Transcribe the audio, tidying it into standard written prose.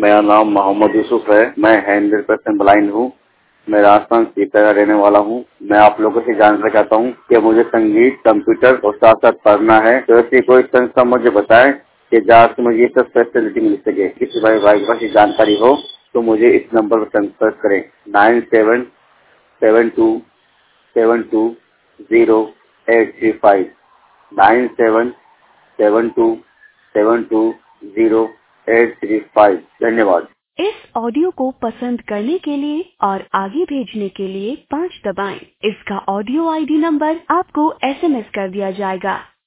मेरा नाम मोहम्मद यूसुफ है। मैं 100% ब्लाइंड हूँ। मैं राजस्थान सीकर का रहने वाला हूँ। मैं आप लोगों से जानना चाहता हूँ कि मुझे संगीत, कंप्यूटर और साथ साथ पढ़ना है, तो ऐसी कोई संस्था मुझे बताए कि जहाँ से मुझे ये सब फैसिलिटी मिल सके। किसी भाई के पास जानकारी हो तो मुझे इस नंबर पर संपर्क करें 9772720835 9772720835। धन्यवाद। इस ऑडियो को पसंद करने के लिए और आगे भेजने के लिए 5 दबाएं। इसका ऑडियो आईडी नंबर आपको SMS कर दिया जाएगा।